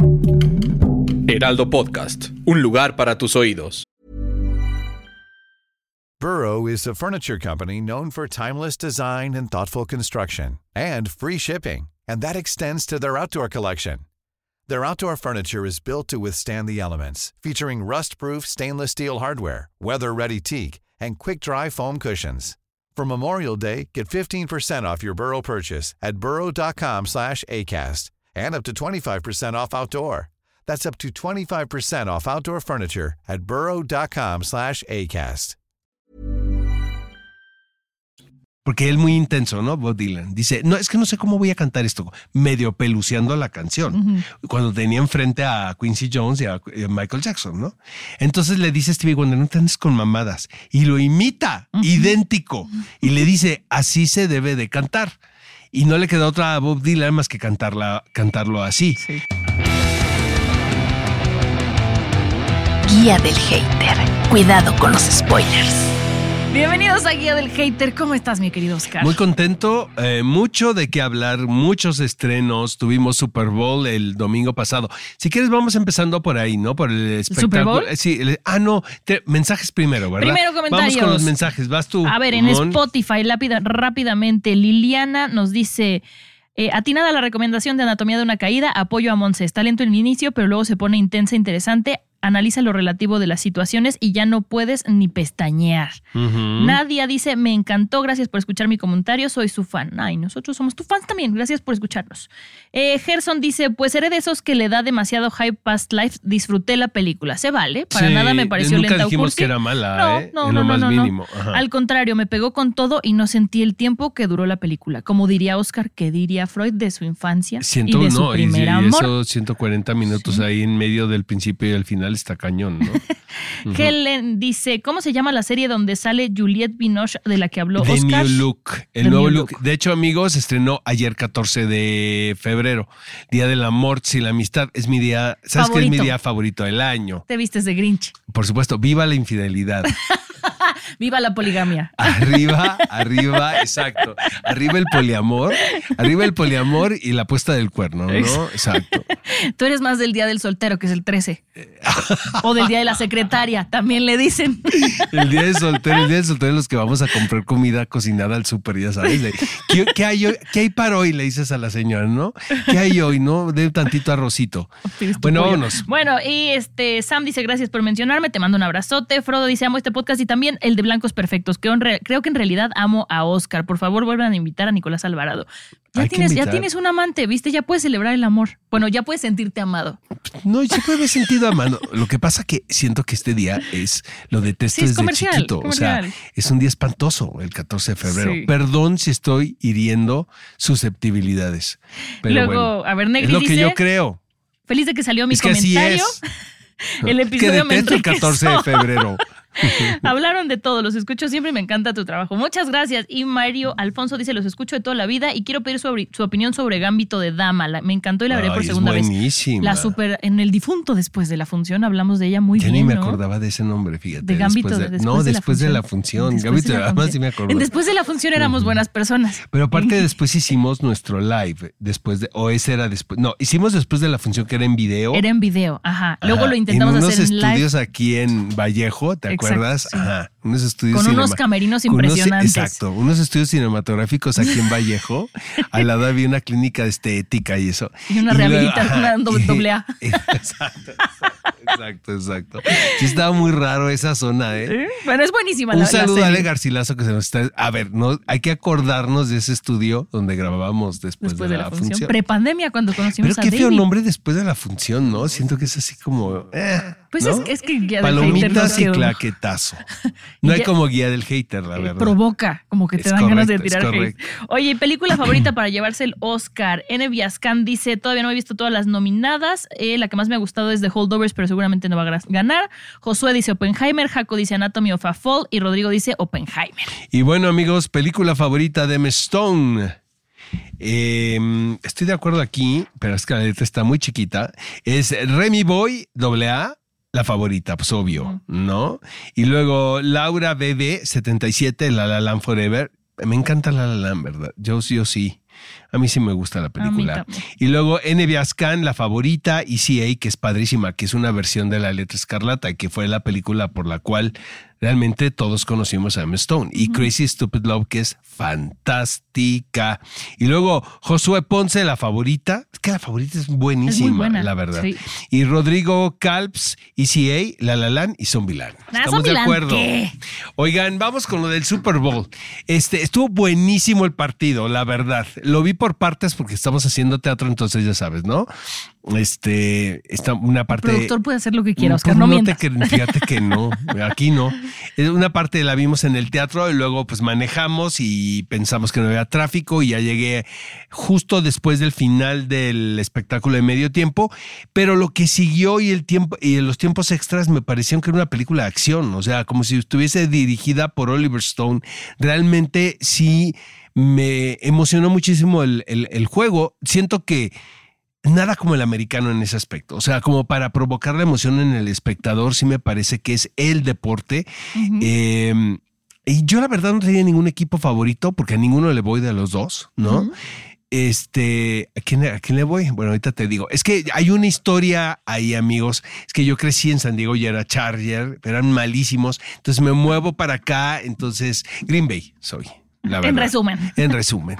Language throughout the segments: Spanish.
Heraldo Podcast, un lugar para tus oídos. Burrow is a furniture company known for timeless design and thoughtful construction, and free shipping, and that extends to their outdoor collection. Their outdoor furniture is built to withstand the elements, featuring rust-proof stainless steel hardware, weather-ready teak, and quick-dry foam cushions. For Memorial Day, get 15% off your Burrow purchase at burrow.com/ACAST, and up to 25% off outdoor. That's up to 25% off outdoor furniture at burrow.com/ACAST. Porque él muy intenso, ¿no? Bob Dylan. Dice, no, es que no sé cómo voy a cantar esto, medio peluceando la canción. Cuando tenía enfrente a Quincy Jones y a Michael Jackson, ¿no? Entonces le dice a Stevie Wonder, no te andes con mamadas. Y lo imita, idéntico. Y le dice, así se debe de cantar. Y no le queda otra a Bob Dylan más que cantarlo así. Sí. Guía del Hater. Cuidado con los spoilers. Bienvenidos a Guía del Hater. ¿Cómo estás, mi querido Oscar? Muy contento, mucho de qué hablar, muchos estrenos. Tuvimos Super Bowl el domingo pasado. Si quieres, vamos empezando por ahí, ¿no? Por el espectáculo. ¿Super Bowl? Sí. Mensajes primero, ¿verdad? Primero comentarios. Vamos con los mensajes. Vas tú. A ver, en Spotify, rápidamente, Liliana nos dice... atinada la recomendación de Anatomía de una caída, apoyo a Monse. Está lento en el inicio, pero luego se pone intensa, interesante. Analiza lo relativo de las situaciones y ya no puedes ni pestañear. Nadia dice, me encantó, gracias por escuchar mi comentario, soy su fan. Ay, nosotros somos tu fans también, gracias por escucharnos. Gerson dice, pues seré de esos que le da demasiado hype Past Life, disfruté la película, se vale, para nada me pareció lenta o cursi. Nunca dijimos que era mala, no, en lo más mínimo. Al contrario, me pegó con todo y no sentí el tiempo que duró la película. Como diría Oscar, ¿qué diría Freud de su infancia y de su primer amor? Esos 140 minutos ahí en medio del principio y del final está cañón, ¿no? Helen dice, ¿cómo se llama la serie donde sale Juliette Binoche de la que habló The Oscar? New Look. El nuevo look. De hecho, amigos, se estrenó ayer 14 de febrero. Día del amor y la amistad. Es mi día, ¿sabes qué es mi día favorito del año? Te vistes de Grinch. Por supuesto, viva la infidelidad. Viva la poligamia. Arriba, exacto. Arriba el poliamor y la puesta del cuerno, ¿no? Exacto. Tú eres más del día del soltero, que es el 13. O del día de la secretaria, también le dicen. El día del soltero es los que vamos a comprar comida cocinada al súper, ya sabes. ¿Qué hay hoy? ¿Qué hay para hoy? Le dices a la señora, ¿no? ¿Qué hay hoy? ¿No? De tantito arrocito. Bueno, vámonos. Bueno, y Sam dice, gracias por mencionarme, te mando un abrazote. Frodo dice, amo este podcast y también el de Blancos Perfectos. Creo que en realidad amo a Oscar. Por favor, vuelvan a invitar a Nicolás Alvarado. Ya tienes un amante, ¿viste? Ya puedes celebrar el amor. Bueno, ya puedes sentirte amado. No, yo siempre me he sentido amado. Lo que pasa que siento que este día lo detesto desde chiquito. Comercial. O sea, es un día espantoso el 14 de febrero. Sí. Perdón si estoy hiriendo susceptibilidades. Pero luego, bueno, a ver, Negri es lo dice, que yo creo. Feliz de que salió mi es que comentario. Así es. El episodio que detesto el 14 de febrero. Hablaron de todo, los escucho siempre y me encanta tu trabajo. Muchas gracias. Y Mario Alfonso dice, los escucho de toda la vida y quiero pedir su opinión sobre Gambito de Dama. Me encantó y la veré por segunda vez. Buenísima. En el difunto después de la función hablamos de ella muy bien, ni me ¿no? acordaba de ese nombre, fíjate. De Gambito después de la función. Gambito de Dama sí me acuerdo. Después de la función éramos buenas personas. Pero aparte después hicimos nuestro live, hicimos después de la función que era en video. Era en video, ajá. Luego lo intentamos hacer en live. En unos estudios aquí en Vallejo, ¿te acuerdas? Sí. Ajá. Unos estudios con unos camerinos impresionantes. Exacto, unos estudios cinematográficos aquí en Vallejo. Al lado había una clínica de estética y eso. Y una rehabilitación, una doble A. Exacto. Sí estaba muy raro esa zona, ¿eh? Bueno, es buenísima Un la saludo serie. a Ale Garcilaso que se nos está... A ver, no, hay que acordarnos de ese estudio donde grabábamos después de la función. Prepandemia, cuando conocimos Pero a qué feo David. nombre después de la función, ¿no? Siento que es así como... Pues ¿no? es que Guía del Palomitas Hater y claquetazo. No hay como Guía del Hater, la verdad. Provoca, como que te dan ganas de tirar hate. correcto. Oye, película favorita para llevarse el Oscar. N. Viascan dice, todavía no he visto todas las nominadas. La que más me ha gustado es The Holdovers, pero seguramente no va a ganar. Josué dice Oppenheimer, Jaco dice Anatomy of a Fall y Rodrigo dice Oppenheimer. Y bueno, amigos, película favorita de Emma Stone. Estoy de acuerdo aquí, pero es que la letra está muy chiquita. Es Remy Boy, AA, la favorita, pues obvio, ¿no? Y luego Laura BB, 77, La La Land Forever. Me encanta La La Land, ¿verdad? Yo sí. A mí sí me gusta la película. también. Y luego N.B. Ascan, La Favorita, ECA, que es padrísima, que es una versión de La Letra Escarlata, que fue la película por la cual realmente todos conocimos a Emma Stone. Y Crazy Stupid Love, que es fantástica. Y luego Josué Ponce, La Favorita. Es que La Favorita es buenísima, Es muy buena, la verdad. sí. Y Rodrigo Calps, ECA, La La Land y Zombieland. Estamos de Zombieland, acuerdo. ¿qué? Oigan, vamos con lo del Super Bowl. Estuvo buenísimo el partido, la verdad. Lo vi por partes porque estamos haciendo teatro, entonces ya sabes, ¿no? Está una parte. El productor puede hacer lo que quiera, Oscar, Pues no no mientas. fíjate que no, aquí no. Una parte la vimos en el teatro y luego pues manejamos y pensamos que no había tráfico y ya llegué justo después del final del espectáculo de medio tiempo, pero lo que siguió y el tiempo y los tiempos extras me parecieron que era una película de acción, o sea, como si estuviese dirigida por Oliver Stone. Realmente sí me emocionó muchísimo el juego. Siento que nada como el americano en ese aspecto. O sea, como para provocar la emoción en el espectador, sí me parece que es el deporte. Y yo la verdad no tenía ningún equipo favorito porque a ninguno le voy de los dos, ¿no? ¿A quién le voy? Bueno, ahorita te digo. Es que hay una historia ahí, amigos. Es que yo crecí en San Diego y era Charger, eran malísimos. Entonces me muevo para acá. Entonces, Green Bay soy. La verdad. En resumen.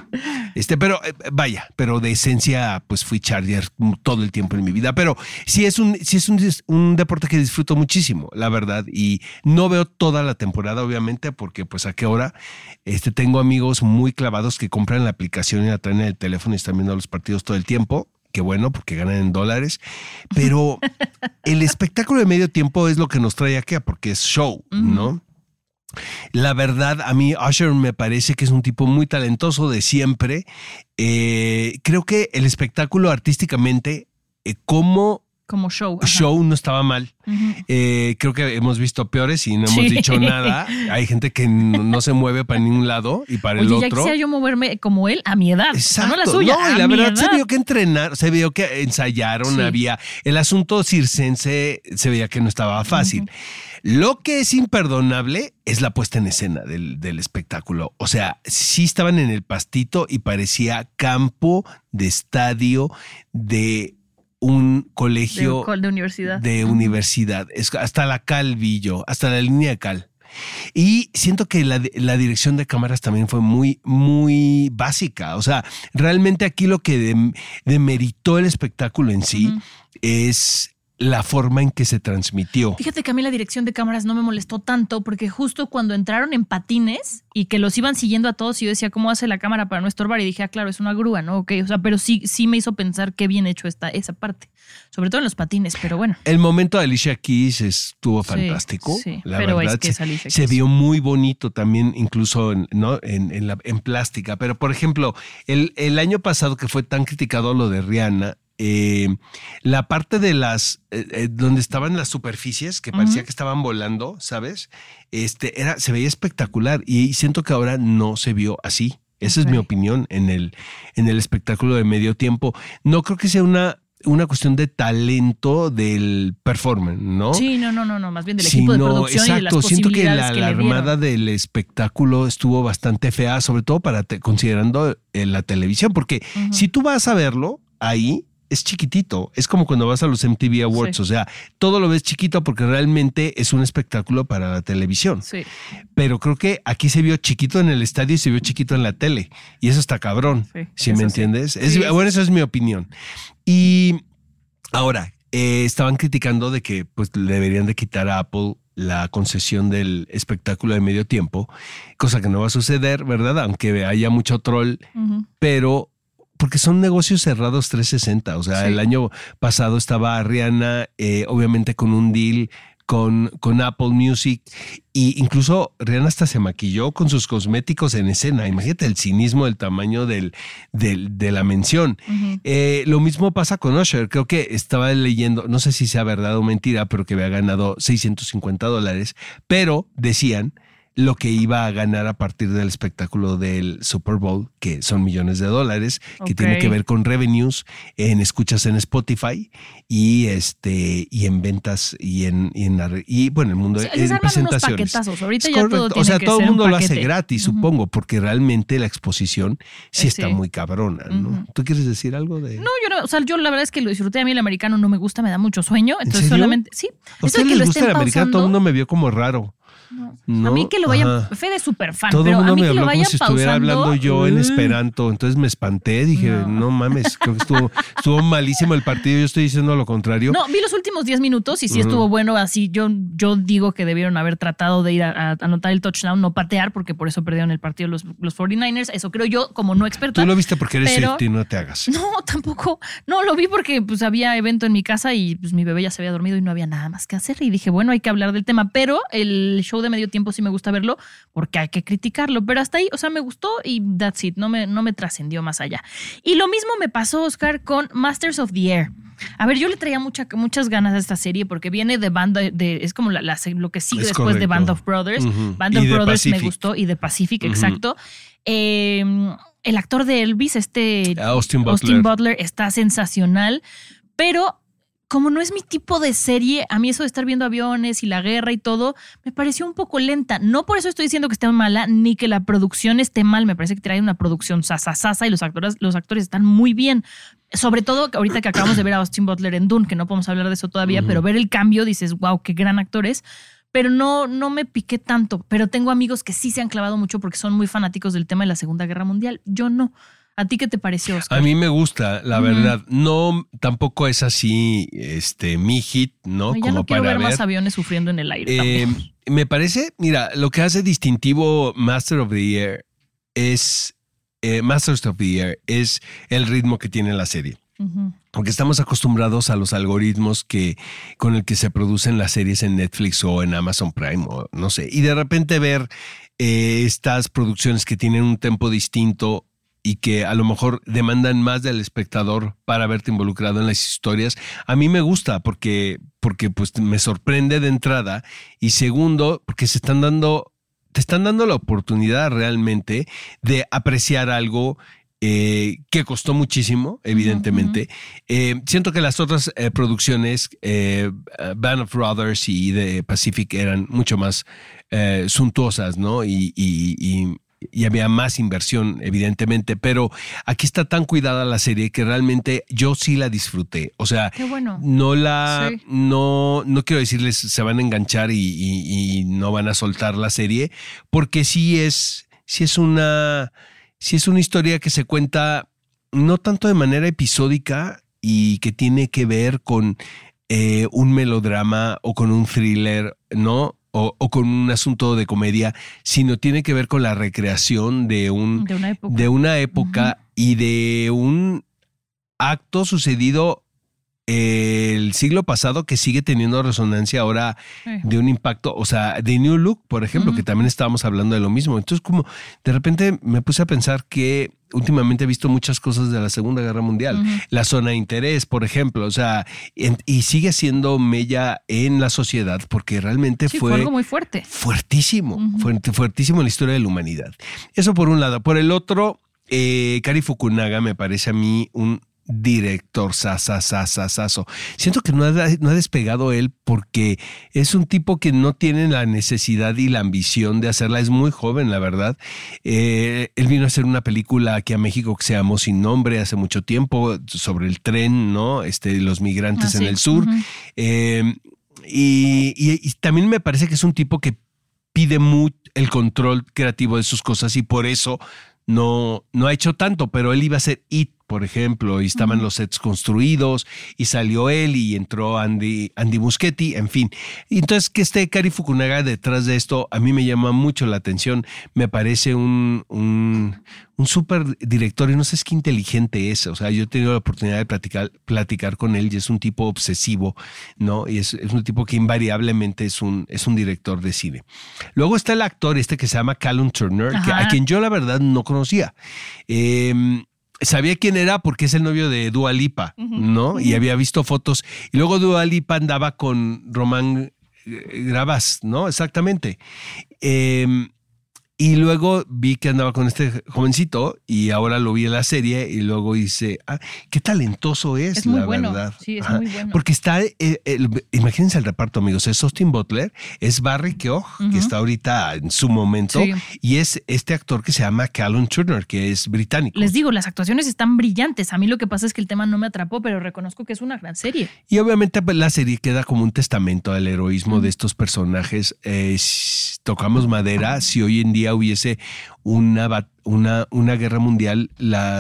Pero de esencia, pues fui Charger todo el tiempo en mi vida. Pero sí es un deporte que disfruto muchísimo, la verdad. Y no veo toda la temporada, obviamente, porque pues a qué hora. Tengo amigos muy clavados que compran la aplicación y la traen en el teléfono y están viendo los partidos todo el tiempo. Qué bueno, porque ganan en dólares. Pero el espectáculo de medio tiempo es lo que nos trae acá, porque es show, ¿no? La verdad, a mí Usher me parece que es un tipo muy talentoso de siempre. Creo que el espectáculo artísticamente, como show. Show no estaba mal. Creo que hemos visto peores y no hemos dicho nada. Hay gente que no se mueve para ningún lado y para el otro. Ya quisiera yo moverme como él a mi edad. Exacto. No la suya. No, y la verdad se vio que entrenar, se vio que ensayaron, había el asunto circense, se veía que no estaba fácil. Lo que es imperdonable es la puesta en escena del espectáculo. O sea, sí estaban en el pastito y parecía campo de estadio de un colegio de universidad. De universidad. Hasta la cal vi yo, hasta la línea de cal. Y siento que la dirección de cámaras también fue muy, muy básica. O sea, realmente aquí lo que demeritó el espectáculo en sí es la forma en que se transmitió. Fíjate que a mí la dirección de cámaras no me molestó tanto porque justo cuando entraron en patines y que los iban siguiendo a todos y yo decía, ¿cómo hace la cámara para no estorbar? Y dije, claro, es una grúa, ¿no? Ok, o sea, pero sí me hizo pensar qué bien hecho está esa parte. Sobre todo en los patines, pero bueno. El momento de Alicia Keys estuvo fantástico. Sí, la pero verdad, es que es Alicia se Keys. vio muy bonito también, incluso en plástica. Pero, por ejemplo, el año pasado que fue tan criticado lo de Rihanna, la parte de las donde estaban las superficies que parecía que estaban volando, ¿sabes? Se veía espectacular y siento que ahora no se vio así. Esa es mi opinión en el espectáculo de medio tiempo. No creo que sea una cuestión de talento del performance, ¿no? Sí, no, más bien del equipo de producción y de las posibilidades siento que la le dieron. armada del espectáculo estuvo bastante fea, sobre todo considerando la televisión, porque si tú vas a verlo ahí, es chiquitito, es como cuando vas a los MTV Awards, o sea, todo lo ves chiquito porque realmente es un espectáculo para la televisión. Sí. Pero creo que aquí se vio chiquito en el estadio y se vio chiquito en la tele, y eso está cabrón, ¿sí me entiendes? Bueno, esa es mi opinión. Y ahora, estaban criticando de que pues le deberían de quitar a Apple la concesión del espectáculo de medio tiempo, cosa que no va a suceder, ¿verdad? Aunque haya mucho troll, pero porque son negocios cerrados 360. O sea, el año pasado estaba Rihanna, obviamente con un deal con Apple Music, y incluso Rihanna hasta se maquilló con sus cosméticos en escena. Imagínate el cinismo del tamaño de la mención. Lo mismo pasa con Usher. Creo que estaba leyendo, no sé si sea verdad o mentira, pero que había ganado $650, pero decían lo que iba a ganar a partir del espectáculo del Super Bowl, que son millones de dólares, que tiene que ver con revenues en escuchas en Spotify y en ventas y bueno, el mundo de presentaciones. Ahorita ya todo tiene o sea, que todo el ser mundo un lo hace paquete. gratis, supongo, porque realmente la exposición sí está muy cabrona, ¿no? ¿Tú quieres decir algo de...? No, yo no, o sea, yo la verdad es que lo disfruté. A mí el americano no me gusta, me da mucho sueño. Entonces ¿En serio? solamente, sí. ¿A ustedes les gusta el americano? Todo el mundo me vio como raro. No. A mí que lo vayan, Fede es súper fan, todo pero el mundo a mí me que lo habló vayan como si estuviera hablando yo en esperanto, entonces me espanté, dije, no mames, creo que estuvo malísimo el partido, yo estoy diciendo lo contrario. No, vi los últimos 10 minutos y sí estuvo bueno, así yo digo que debieron haber tratado de ir a anotar el touchdown, no patear, porque por eso perdieron el partido los 49ers, eso creo yo como no experta. Tú lo viste porque eres Swiftie, no te hagas. No, tampoco, no, lo vi porque pues había evento en mi casa y pues mi bebé ya se había dormido y no había nada más que hacer y dije, bueno, hay que hablar del tema, pero el show de medio tiempo sí me gusta verlo porque hay que criticarlo, pero hasta ahí, o sea, me gustó y that's it, no me trascendió más allá. Y lo mismo me pasó, Oscar, con Masters of the Air. A ver, yo le traía muchas ganas a esta serie porque viene de es como lo que sigue después correcto. de Band of Brothers. Band of Brothers Pacific. me gustó y de Pacific, exacto. El actor de Elvis, Austin Butler, está sensacional, pero como no es mi tipo de serie, a mí eso de estar viendo aviones y la guerra y todo, me pareció un poco lenta. No por eso estoy diciendo que esté mala, ni que la producción esté mal. Me parece que trae una producción sasa y los actores están muy bien. Sobre todo ahorita que acabamos de ver a Austin Butler en Dune, que no podemos hablar de eso todavía, pero ver el cambio, dices, wow, qué gran actor es. Pero no me piqué tanto. Pero tengo amigos que sí se han clavado mucho porque son muy fanáticos del tema de la Segunda Guerra Mundial. Yo no. ¿A ti qué te pareció, Oscar? A mí me gusta, la verdad. No, tampoco es así mi hit, ¿no? Ya como no quiero para ver más aviones sufriendo en el aire. Me parece, mira, lo que hace distintivo Masters of the Air es el ritmo que tiene la serie. Porque estamos acostumbrados a los algoritmos con el que se producen las series en Netflix o en Amazon Prime o no sé. Y de repente ver estas producciones que tienen un tempo distinto y que a lo mejor demandan más del espectador para verte involucrado en las historias, a mí me gusta porque pues me sorprende de entrada y segundo, porque te están dando la oportunidad realmente de apreciar algo que costó muchísimo, evidentemente. Siento que las otras producciones, Band of Brothers y de Pacific, eran mucho más suntuosas, ¿no? Y había más inversión, evidentemente, pero aquí está tan cuidada la serie que realmente yo sí la disfruté. O sea, qué bueno. No quiero decirles se van a enganchar y no van a soltar la serie, porque sí es una historia que se cuenta no tanto de manera episódica y que tiene que ver con un melodrama o con un thriller, ¿no? O con un asunto de comedia, sino tiene que ver con la recreación de una época y de un acto sucedido el siglo pasado que sigue teniendo resonancia ahora de un impacto, o sea, de New Look, por ejemplo, que también estábamos hablando de lo mismo. Entonces, como de repente me puse a pensar que últimamente he visto muchas cosas de la Segunda Guerra Mundial. La zona de interés, por ejemplo, o sea, y sigue siendo mella en la sociedad porque realmente fue algo muy fuerte. Fuertísimo, fuertísimo en la historia de la humanidad. Eso por un lado. Por el otro, Cary Fukunaga me parece a mí un director sasasasasaso. Siento que no ha despegado él porque es un tipo que no tiene la necesidad y la ambición de hacerla. Es muy joven, la verdad. Él vino a hacer una película aquí a México que se llamó Sin Nombre hace mucho tiempo sobre el tren, ¿no? Los migrantes en el sur. Y también me parece que es un tipo que pide mucho el control creativo de sus cosas y por eso no ha hecho tanto, pero él iba a hacer It, por ejemplo, y estaban los sets construidos y salió él y entró Andy Muschietti, en fin. Y entonces que esté Cary Fukunaga detrás de esto a mí me llama mucho la atención, me parece un súper director y no sé qué inteligente es, o sea, yo he tenido la oportunidad de platicar con él y es un tipo obsesivo, ¿no? Y es un tipo que invariablemente es un director de cine. Luego está el actor que se llama Callum Turner, a quien yo la verdad no conocía. Sabía quién era porque es el novio de Dua Lipa, ¿no? Y había visto fotos. Y luego Dua Lipa andaba con Román Gravas, ¿no? Exactamente. Y luego vi que andaba con este jovencito y ahora lo vi en la serie y luego dice, qué talentoso es muy la bueno. verdad. Sí, es muy bueno. Porque está, imagínense el reparto, amigos, es Austin Butler, es Barry Keogh, que está ahorita en su momento, y es este actor que se llama Callum Turner, que es británico. Les digo, las actuaciones están brillantes. A mí lo que pasa es que el tema no me atrapó, pero reconozco que es una gran serie. Y obviamente pues, la serie queda como un testamento al heroísmo de estos personajes. Tocamos madera, si hoy en día hubiese una guerra mundial, la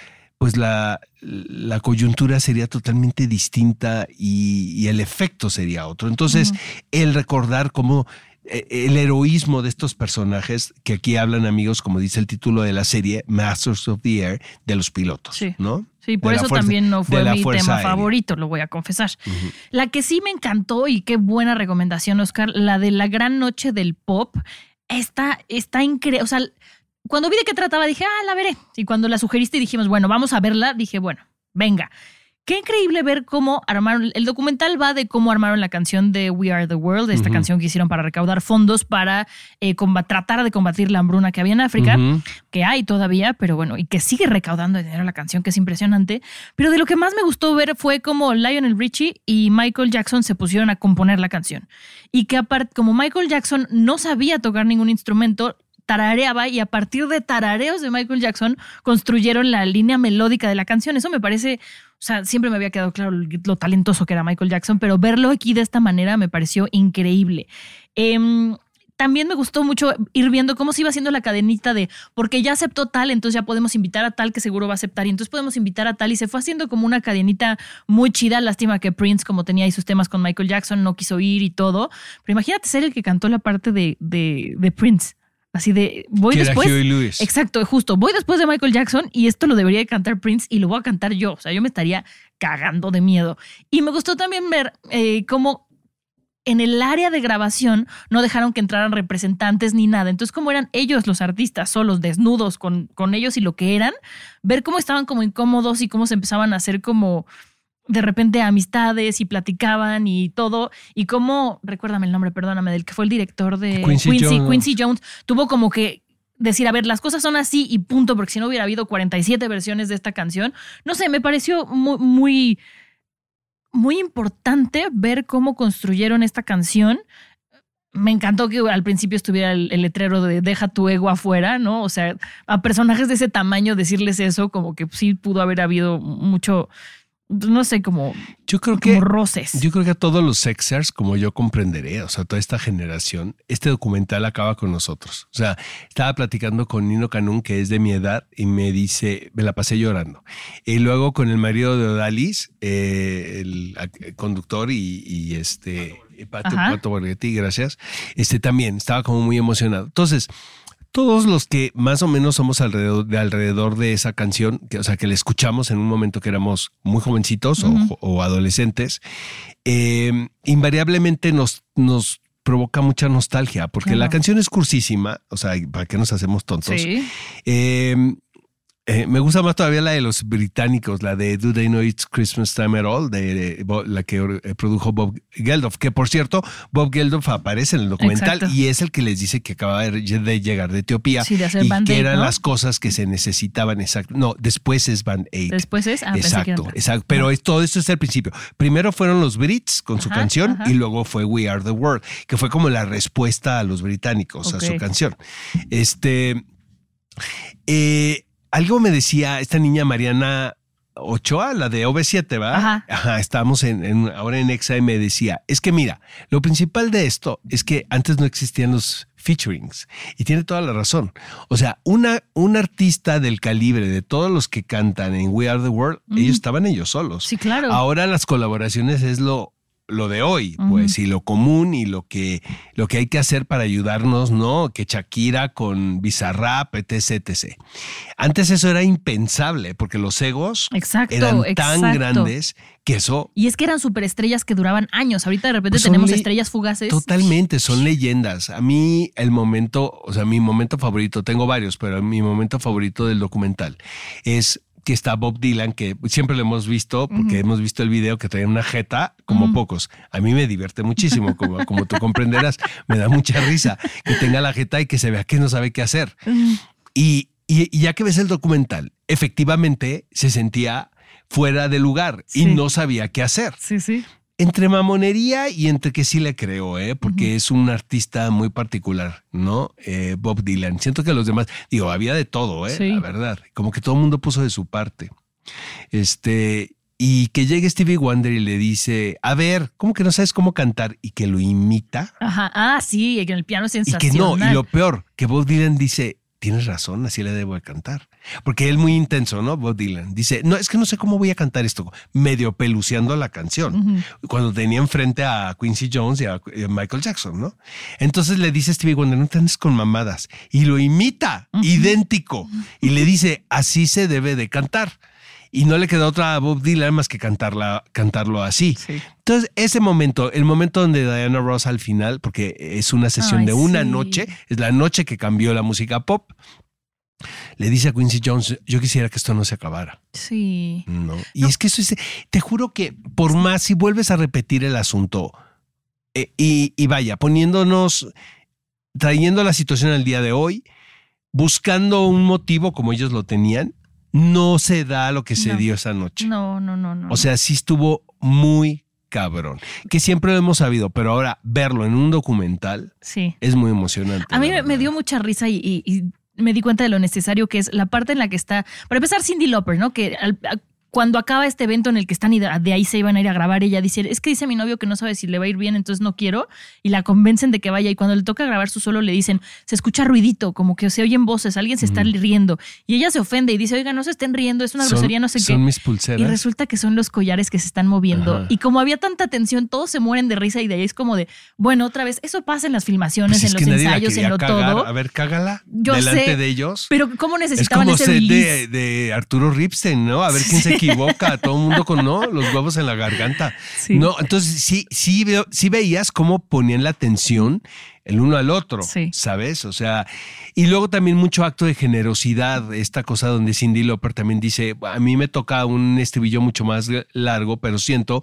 coyuntura sería totalmente distinta y el efecto sería otro. Entonces, el recordar cómo el heroísmo de estos personajes, que aquí hablan, amigos, como dice el título de la serie, Masters of the Air, de los pilotos, ¿no? Sí, por eso también no fue mi tema favorito, lo voy a confesar. La que sí me encantó, y qué buena recomendación, Oscar, la de La Gran Noche del Pop, está increíble. O sea, cuando vi de qué trataba dije, la veré. Y cuando la sugeriste y dijimos, bueno, vamos a verla, dije, bueno, venga. Qué increíble ver cómo armaron, el documental va de cómo armaron la canción de We Are the World, esta canción que hicieron para recaudar fondos para tratar de combatir la hambruna que había en África, que hay todavía, pero bueno, y que sigue recaudando dinero la canción, que es impresionante. Pero de lo que más me gustó ver fue cómo Lionel Richie y Michael Jackson se pusieron a componer la canción. Y que aparte, como Michael Jackson no sabía tocar ningún instrumento, tarareaba, y a partir de tarareos de Michael Jackson construyeron la línea melódica de la canción. Eso me parece, o sea, siempre me había quedado claro lo talentoso que era Michael Jackson, pero verlo aquí de esta manera me pareció increíble. También me gustó mucho ir viendo cómo se iba haciendo la cadenita de, porque ya aceptó tal, entonces ya podemos invitar a tal que seguro va a aceptar, y entonces podemos invitar a tal, y se fue haciendo como una cadenita muy chida. Lástima que Prince, como tenía ahí sus temas con Michael Jackson, no quiso ir y todo, pero imagínate ser el que cantó la parte de Prince. Así de, voy que después. Era Huey Lewis. Exacto, justo. Voy después de Michael Jackson y esto lo debería de cantar Prince y lo voy a cantar yo. O sea, yo me estaría cagando de miedo. Y me gustó también ver cómo en el área de grabación no dejaron que entraran representantes ni nada. Entonces, como eran ellos los artistas solos, desnudos con ellos y lo que eran, ver cómo estaban como incómodos y cómo se empezaban a hacer como de repente amistades y platicaban y todo, y cómo, recuérdame el nombre, perdóname, del que fue el director de Quincy Jones, tuvo como que decir, a ver, las cosas son así y punto, porque si no hubiera habido 47 versiones de esta canción. No sé, me pareció muy, muy importante ver cómo construyeron esta canción. Me encantó que al principio estuviera el letrero de deja tu ego afuera, ¿no? O sea, a personajes de ese tamaño decirles eso, como que sí pudo haber habido mucho, no sé, como roces. Yo creo que a todos los sexers, como yo comprenderé, o sea, toda esta generación, este documental acaba con nosotros. O sea, estaba platicando con Nino Canún, que es de mi edad, y me dice, me la pasé llorando. Y luego con el marido de Odalis, el conductor y Pato Borghetti, gracias, también estaba como muy emocionado. Entonces, todos los que más o menos somos alrededor de esa canción, que la escuchamos en un momento que éramos muy jovencitos o adolescentes, invariablemente nos provoca mucha nostalgia, porque la canción es cursísima, o sea, ¿para qué nos hacemos tontos? Sí. Me gusta más todavía la de los británicos, la de Do They Know It's Christmas Time at All, de la que produjo Bob Geldof, que por cierto, Bob Geldof aparece en el documental. Exacto. Y es el que les dice que acaba de llegar de Etiopía, sí, de hacer y Band que Aid, eran ¿no? las cosas que se necesitaban. Exacto. No, después es Band Aid. Después es, exacto. Pero todo esto es el principio. Primero fueron los Brits con su canción y luego fue We Are the World, que fue como la respuesta a los británicos a su canción. Algo me decía esta niña Mariana Ochoa, la de OV7, ¿va? Ajá, estábamos ahora en Exa, y me decía, es que mira, lo principal de esto es que antes no existían los featurings, y tiene toda la razón. O sea, un artista del calibre de todos los que cantan en We Are the World, ellos estaban ellos solos. Sí, claro. Ahora las colaboraciones es lo de hoy, pues, y lo común, y lo que hay que hacer para ayudarnos, ¿no? Que Shakira con Bizarrap, etc. Antes eso era impensable, porque los egos eran tan grandes que eso... Y es que eran superestrellas que duraban años. Ahorita de repente tenemos estrellas fugaces. Totalmente, son leyendas. A mí mi momento favorito, tengo varios, pero mi momento favorito del documental es que está Bob Dylan, que siempre lo hemos visto, porque hemos visto el video que trae una jeta como pocos. A mí me divierte muchísimo, como tú comprenderás. Me da mucha risa que tenga la jeta y que se vea que no sabe qué hacer. Y ya que ves el documental, efectivamente se sentía fuera de lugar y no sabía qué hacer. Sí, sí. Entre mamonería y entre que sí le creo, porque es un artista muy particular, ¿no? Bob Dylan. Siento que los demás, había de todo, la verdad. Como que todo el mundo puso de su parte. Y que llegue Stevie Wonder y le dice, a ver, ¿cómo que no sabes cómo cantar? Y que lo imita. Ajá, sí, que en el piano es sensacional. Y que no, y lo peor, que Bob Dylan dice, tienes razón, así le debo de cantar. Porque él muy intenso, ¿no? Bob Dylan dice, no, es que no sé cómo voy a cantar esto, medio peluceando la canción. Cuando tenía enfrente a Quincy Jones y a Michael Jackson, ¿no? Entonces le dice a Stevie Wonder, no te andes con mamadas. Y lo imita, idéntico. Y le dice, así se debe de cantar. Y no le queda otra a Bob Dylan más que cantarlo así. Sí. Entonces, ese momento, el momento donde Diana Ross al final, porque es una sesión de una noche, es la noche que cambió la música pop, le dice a Quincy Jones, yo quisiera que esto no se acabara. Sí. ¿No? Y es que eso es, te juro que por más si vuelves a repetir el asunto y vaya, trayendo la situación al día de hoy, buscando un motivo como ellos lo tenían, no se da lo que se dio esa noche. No. O sea, sí estuvo muy cabrón. Que siempre lo hemos sabido, pero ahora verlo en un documental es muy emocionante. A mí me dio mucha risa y me di cuenta de lo necesario que es la parte en la que está, para empezar, Cyndi Lauper, ¿no? Que cuando acaba este evento en el que están y de ahí se iban a ir a grabar, ella dice, es que dice mi novio que no sabe si le va a ir bien, entonces no quiero, y la convencen de que vaya, y cuando le toca grabar su solo le dicen, se escucha ruidito, como que se oyen voces, alguien se está riendo, y ella se ofende y dice, oiga, no se estén riendo, es una grosería, no sé qué. Son mis pulseras. Y resulta que son los collares que se están moviendo. Ajá. Y como había tanta tensión, todos se mueren de risa y de ahí es como de, bueno, otra vez, eso pasa en las filmaciones, pues en los ensayos, en lo todo. A ver, cágala yo delante sé, de ellos. Pero ¿cómo necesitaban ese release? Es como de Arturo Ripstein, ¿no? A ver quién se equivoca, todo el mundo con los huevos en la garganta. Sí. No, entonces sí veías cómo ponían la tensión el uno al otro, ¿sabes? O sea, y luego también mucho acto de generosidad, esta cosa donde Cyndi Lauper también dice, a mí me toca un estribillo mucho más largo, pero siento.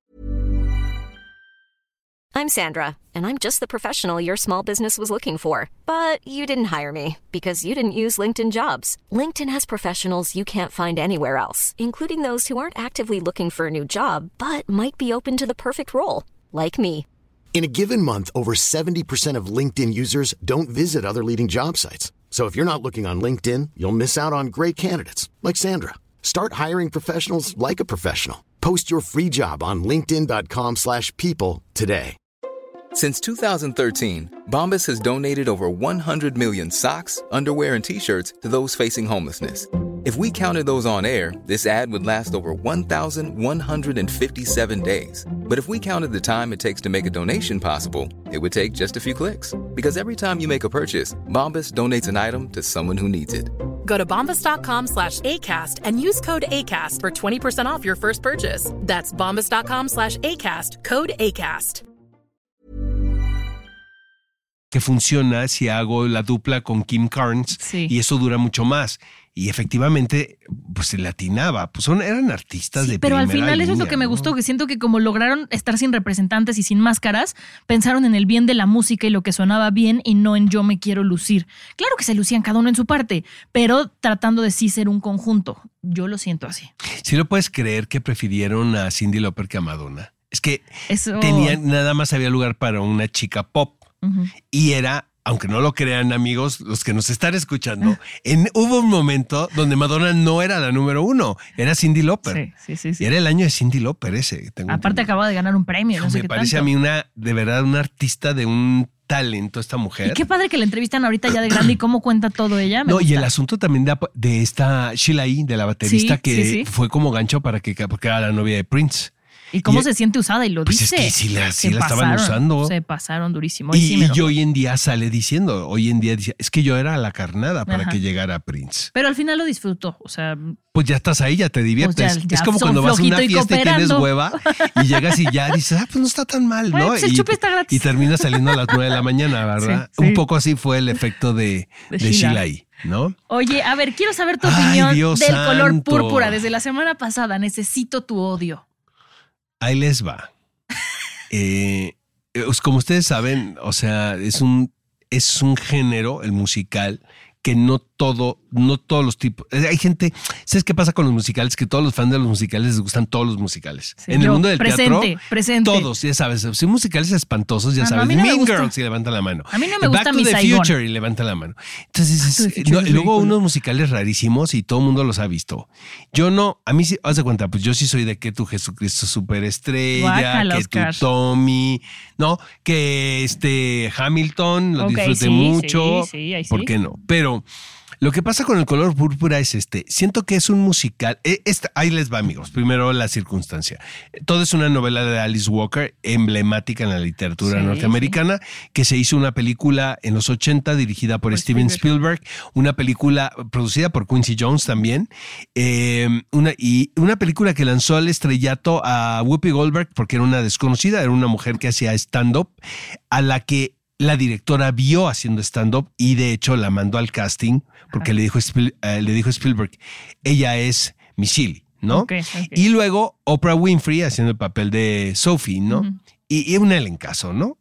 I'm Sandra, and I'm just the professional your small business was looking for. But you didn't hire me because you didn't use LinkedIn Jobs. LinkedIn has professionals you can't find anywhere else, including those who aren't actively looking for a new job, but might be open to the perfect role, like me. In a given month, over 70% of LinkedIn users don't visit other leading job sites. So if you're not looking on LinkedIn, you'll miss out on great candidates like Sandra. Start hiring professionals like a professional. Post your free job on linkedin.com/people today. Since 2013, Bombas has donated over 100 million socks, underwear, and T-shirts to those facing homelessness. If we counted those on air, this ad would last over 1,157 days. But if we counted the time it takes to make a donation possible, it would take just a few clicks. Because every time you make a purchase, Bombas donates an item to someone who needs it. Go to bombas.com/ACAST and use code ACAST for 20% off your first purchase. That's bombas.com/ACAST, code ACAST. Que funciona si hago la dupla con Kim Carnes y eso dura mucho más. Y efectivamente, pues se le atinaba. Pues eran artistas de primera línea. Pero al final eso es lo que me gustó, que siento que como lograron estar sin representantes y sin máscaras, pensaron en el bien de la música y lo que sonaba bien y no en yo me quiero lucir. Claro que se lucían cada uno en su parte, pero tratando de sí ser un conjunto. Yo lo siento así. ¿Sí lo puedes creer que prefirieron a Cyndi Lauper que a Madonna? Es que nada más había lugar para una chica pop. Y era, aunque no lo crean amigos, los que nos están escuchando, hubo un momento donde Madonna no era la número uno, era Cyndi Lauper. Sí. Y era el año de Cyndi Lauper ese. Aparte acababa de ganar un premio. No sé me parece tanto. A mí de verdad una artista de un talento esta mujer. Y qué padre que la entrevistan ahorita ya de grande y cómo cuenta todo ella. Me gusta. Y el asunto también de esta Sheila E., de la baterista, que fue como gancho porque era la novia de Prince. ¿Y cómo se siente usada? Y lo pues dice. Es que sí la estaban usando. Se pasaron durísimo. Y hoy en día sale diciendo, es que yo era la carnada para que llegara Prince. Pero al final lo disfrutó, o sea. Pues ya estás ahí, ya te diviertes. Pues ya es como cuando vas a una fiesta y tienes hueva y llegas y ya dices, pues no está tan mal, ¿no? Pues el chupe está gratis. Y terminas saliendo a las 9 de la mañana, ¿verdad? Un poco así fue el efecto de Sheila E. ¿no? Oye, a ver, quiero saber tu Ay, opinión Dios del color santo. púrpura. Desde la semana pasada, necesito tu odio. Ahí les va. Como ustedes saben, o sea, es un género, el musical, que no todos los tipos. Hay gente, ¿sabes qué pasa con los musicales? Que todos los fans de los musicales les gustan todos los musicales. Sí, en el mundo del teatro, presente. todos, ya sabes, si musicales espantosos, ya sabes, a mí no me Mean gusta. Girls y levanta la mano. A mí no me gusta Back mi to the Saigon. Future y levanta la mano. Entonces, Back to the Future es luego ridículo. unos musicales rarísimos y todo el mundo los ha visto. Yo no, a mí sí, haz de cuenta, pues yo sí soy de que tu Jesucristo Superestrella, Guácala, que Oscar. tu Tommy, ¿no? Que Hamilton, lo Ok, disfruté sí, mucho. sí, ahí sí. ¿Por qué no? Pero lo que pasa con el color púrpura es siento que es un musical. Ahí les va, amigos. Primero la circunstancia. Todo es una novela de Alice Walker, emblemática en la literatura Sí, norteamericana, que se hizo una película en los 80 dirigida por Steven Spielberg, una película producida por Quincy Jones también, una película que lanzó al estrellato a Whoopi Goldberg porque era una desconocida, era una mujer que hacía stand-up, a la que la directora vio haciendo stand-up y de hecho la mandó al casting porque le dijo Spielberg, ella es Michelle, ¿no? Ok. Y luego Oprah Winfrey haciendo el papel de Sophie, ¿no? Ujú. Y un elencazo, ¿no?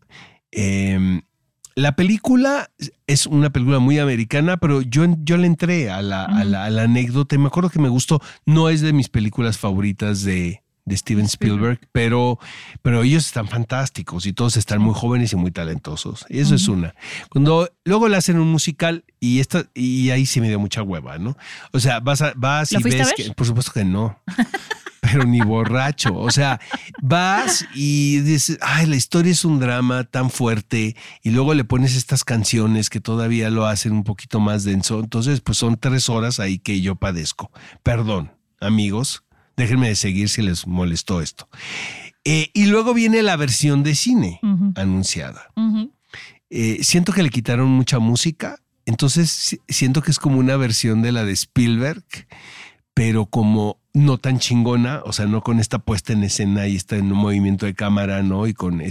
La película es una película muy americana, pero yo le entré a la anécdota y me acuerdo que me gustó. No es de mis películas favoritas de Steven Spielberg, pero ellos están fantásticos y todos están muy jóvenes y muy talentosos. Y eso es una. Cuando luego le hacen un musical y ahí sí me dio mucha hueva, ¿no? O sea, vas y ¿Lo fuiste ves a ver? que, por supuesto que no. Pero ni borracho. O sea, vas y dices, ay, la historia es un drama tan fuerte y luego le pones estas canciones que todavía lo hacen un poquito más denso. Entonces, pues son 3 horas ahí que yo padezco. Perdón, amigos. Déjenme de seguir si les molestó esto. Y luego viene la versión de cine anunciada. Ujú. Siento que le quitaron mucha música, entonces siento que es como una versión de la de Spielberg, pero como no tan chingona, o sea, no con esta puesta en escena y en un movimiento de cámara, ¿no? Y con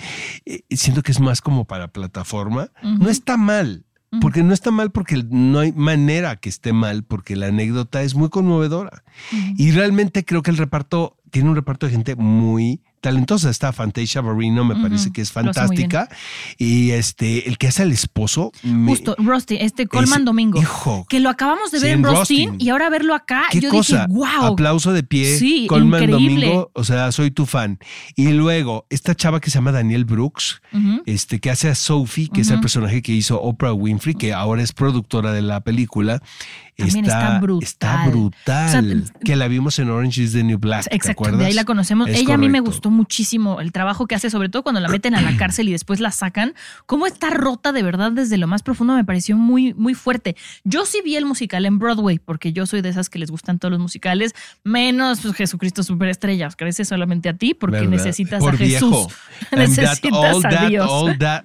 siento que es más como para plataforma. No está mal. Porque no está mal, porque no hay manera que esté mal, porque la anécdota es muy conmovedora. Y realmente creo que el reparto tiene un reparto de gente muy talentosa. Está Fantasia Barrino, me parece que es fantástica. Y el que hace al esposo. Justo, Rustin, Colman Domingo. Hijo. Que lo acabamos de ver Sí, en en Rustin Rustin. y ahora verlo acá, ¿Qué yo cosa? dije, wow. Aplauso de pie. Sí, Colman increíble. Domingo, o sea, soy tu fan. Y luego, esta chava que se llama Danielle Brooks, que hace a Sophie, que es el personaje que hizo Oprah Winfrey, que ahora es productora de la película. También está brutal. Está brutal. O sea, que la vimos en Orange is the New Black. ¿te Exacto, acuerdas? de ahí la conocemos. Es Ella a mí me correcto. gustó muchísimo el trabajo que hace, sobre todo cuando la meten a la cárcel y después la sacan. Cómo está rota de verdad desde lo más profundo me pareció muy, muy fuerte. Yo sí vi el musical en Broadway, porque yo soy de esas que les gustan todos los musicales, menos pues, Jesucristo Superestrella. Oscar, ese solamente a ti, porque ¿Verdad? necesitas Por a Jesús. viejo. Necesitas a Dios. All that.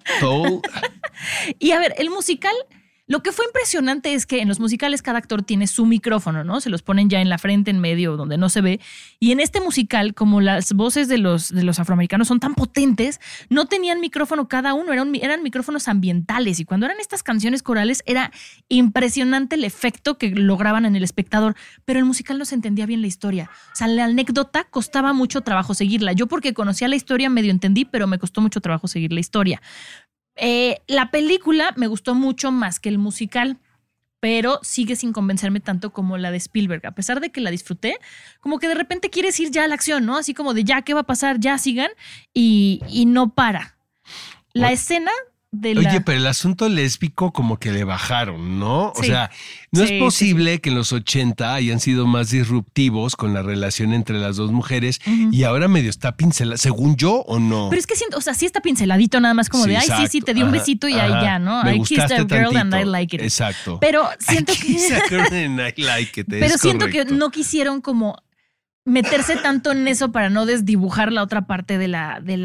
Y a ver, el musical, lo que fue impresionante es que en los musicales cada actor tiene su micrófono, ¿no? Se los ponen ya en la frente, en medio, donde no se ve. Y en este musical, como las voces de los afroamericanos son tan potentes, no tenían micrófono cada uno, eran micrófonos ambientales. Y cuando eran estas canciones corales, era impresionante el efecto que lograban en el espectador. Pero el musical no se entendía bien la historia. O sea, la anécdota costaba mucho trabajo seguirla. Yo porque conocía la historia medio entendí, pero me costó mucho trabajo seguir la historia. La película me gustó mucho más que el musical, pero sigue sin convencerme tanto como la de Spielberg. A pesar de que la disfruté, como que de repente quieres ir ya a la acción, ¿no? Así como de ya, ¿qué va a pasar? Ya sigan y no para. La escena de la... Oye, pero el asunto lésbico como que le bajaron, ¿no? O Sí. sea, no Sí, es posible que en los 80 hayan sido más disruptivos con la relación entre las dos mujeres y ahora medio está pincelada, según yo, ¿o no? Pero es que siento, o sea, sí está pinceladito nada más como Sí, de, ay, sí, exacto. te di un Ajá, besito y ahí ajá. ya, ¿no? Me I kissed gustaste a girl and I tantito. like it. Exacto. Pero siento I kissed a girl and I like it. Pero Es siento que correcto. no quisieron como meterse tanto en eso para no desdibujar la otra parte de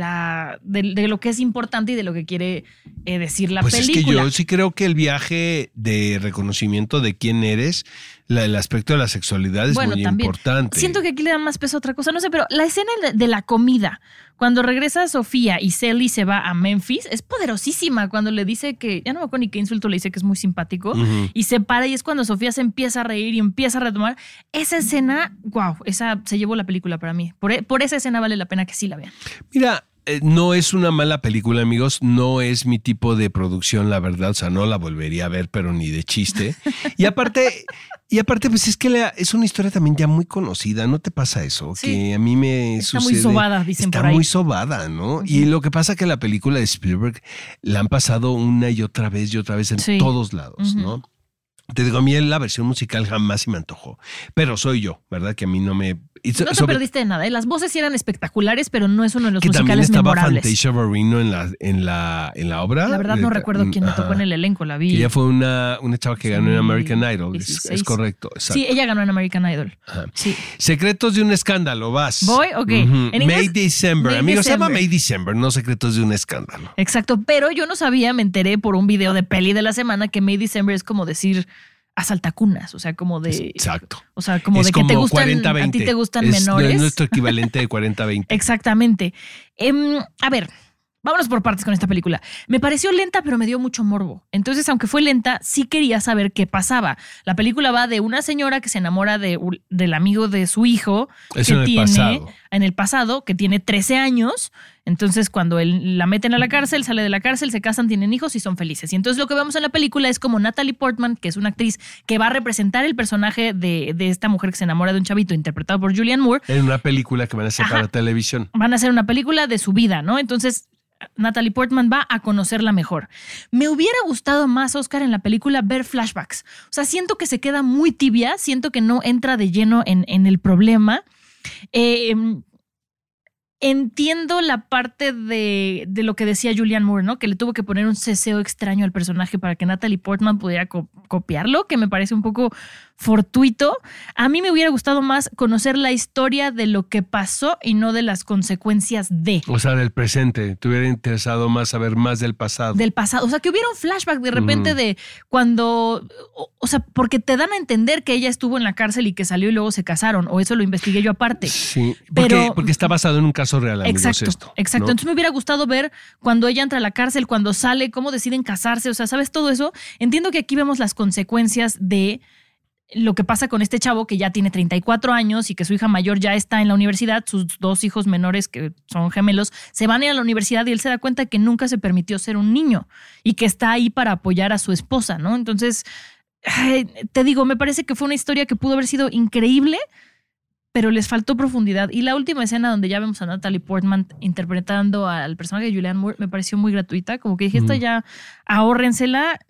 lo que es importante y de lo que quiere decir la pues película. es que yo sí creo que el viaje de reconocimiento de quién eres el aspecto de la sexualidad es muy importante. Siento que aquí le dan más peso a otra cosa, no sé, pero la escena de la comida, cuando regresa Sofía y Sally se va a Memphis, es poderosísima cuando le dice que, ya no me acuerdo ni qué insulto le dice, que es muy simpático, y se para y es cuando Sofía se empieza a reír y empieza a retomar. Esa escena, wow, esa se llevó la película para mí. Por esa escena vale la pena que sí la vean. Mira, no es una mala película, amigos. No es mi tipo de producción, la verdad. O sea, no la volvería a ver, pero ni de chiste. Y aparte, pues es que es una historia también ya muy conocida. ¿No te pasa eso? Sí. Que a mí me está sucede. Está muy sobada, dicen por ahí. Está muy sobada, ¿no? Y lo que pasa es que la película de Spielberg la han pasado una y otra vez en todos lados, ¿no? Te digo, a mí la versión musical jamás se me antojó. Pero soy yo, ¿verdad? Que a mí no me... No te perdiste de nada, ¿eh? Las voces sí eran espectaculares, pero no es uno de los que musicales memorables. También estaba Fantasia Barrino en la obra. La verdad no recuerdo quién me tocó en el elenco, la vi. Que ella fue una chava que ganó en American Idol, es correcto. Exacto. Sí, ella ganó en American Idol. Sí. Secretos de un escándalo, vas. Voy, ok. May December. Amigos, se llama May December, no Secretos de un escándalo. Exacto, pero yo no sabía, me enteré por un video de peli de la semana que May December es como decir... asaltacunas, o sea, como de... Exacto. O sea, como de que te gustan, 40-20. A ti te gustan menores. Es nuestro equivalente de 40-20. Exactamente. A ver, vámonos por partes con esta película. Me pareció lenta, pero me dio mucho morbo. Entonces, aunque fue lenta, sí quería saber qué pasaba. La película va de una señora que se enamora del amigo de su hijo. Eso en el pasado, que tiene 13 años. Entonces, cuando la meten a la cárcel, sale de la cárcel, se casan, tienen hijos y son felices. Y entonces lo que vemos en la película es como Natalie Portman, que es una actriz que va a representar el personaje de esta mujer que se enamora de un chavito interpretado por Julianne Moore. En una película que van a hacer para televisión. Van a hacer una película de su vida, ¿no? Entonces, Natalie Portman va a conocerla mejor. Me hubiera gustado más, Oscar, en la película ver flashbacks. O sea, siento que se queda muy tibia, siento que no entra de lleno en el problema. Entiendo la parte de lo que decía Julianne Moore, ¿no? Que le tuvo que poner un ceseo extraño al personaje para que Natalie Portman pudiera copiarlo, que me parece un poco fortuito. A mí me hubiera gustado más conocer la historia de lo que pasó y no de las consecuencias de. O sea, del presente. Te hubiera interesado más saber más del pasado. Del pasado. O sea, que hubiera un flashback de repente de cuando... O sea, porque te dan a entender que ella estuvo en la cárcel y que salió y luego se casaron. O eso lo investigué yo aparte. Sí, pero porque está basado en un caso real, amigos. Exacto. ¿No? Entonces me hubiera gustado ver cuando ella entra a la cárcel, cuando sale, cómo deciden casarse. O sea, ¿sabes todo eso? Entiendo que aquí vemos las consecuencias de lo que pasa con este chavo que ya tiene 34 años y que su hija mayor ya está en la universidad, sus dos hijos menores que son gemelos se van a ir a la universidad y él se da cuenta que nunca se permitió ser un niño y que está ahí para apoyar a su esposa, ¿no? Entonces, te digo, me parece que fue una historia que pudo haber sido increíble, pero les faltó profundidad. Y la última escena donde ya vemos a Natalie Portman interpretando al personaje de Julianne Moore me pareció muy gratuita. Como que dije, esta ya ahórrensela.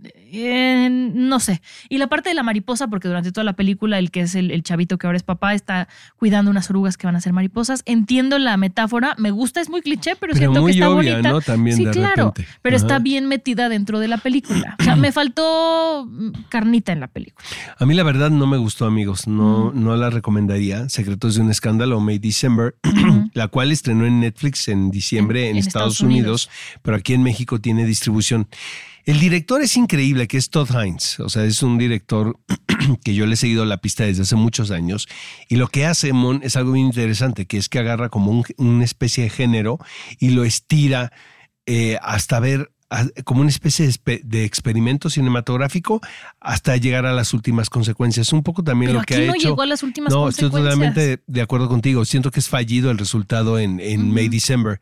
No sé. Y la parte de la mariposa, porque durante toda la película el que es el chavito que ahora es papá está cuidando unas orugas que van a ser mariposas. Entiendo la metáfora. Me gusta, es muy cliché, pero siento que está obvia, bonita. ¿no? También sí, de claro. repente. Pero está bien metida dentro de la película. O sea, me faltó carnita en la película. A mí la verdad no me gustó, amigos. No la recomendaría. Secretos de un escándalo, May December, la cual estrenó en Netflix en diciembre en Estados Unidos, pero aquí en México tiene distribución. El director es increíble, que es Todd Haynes. O sea, es un director que yo le he seguido la pista desde hace muchos años. Y lo que hace, Mon, es algo bien interesante, que es que agarra como una especie de género y lo estira hasta ver como una especie de experimento cinematográfico hasta llegar a las últimas consecuencias. Un poco también pero lo que ha hecho. Pero aquí no llegó a las últimas consecuencias. No, estoy totalmente de acuerdo contigo. Siento que es fallido el resultado en May December.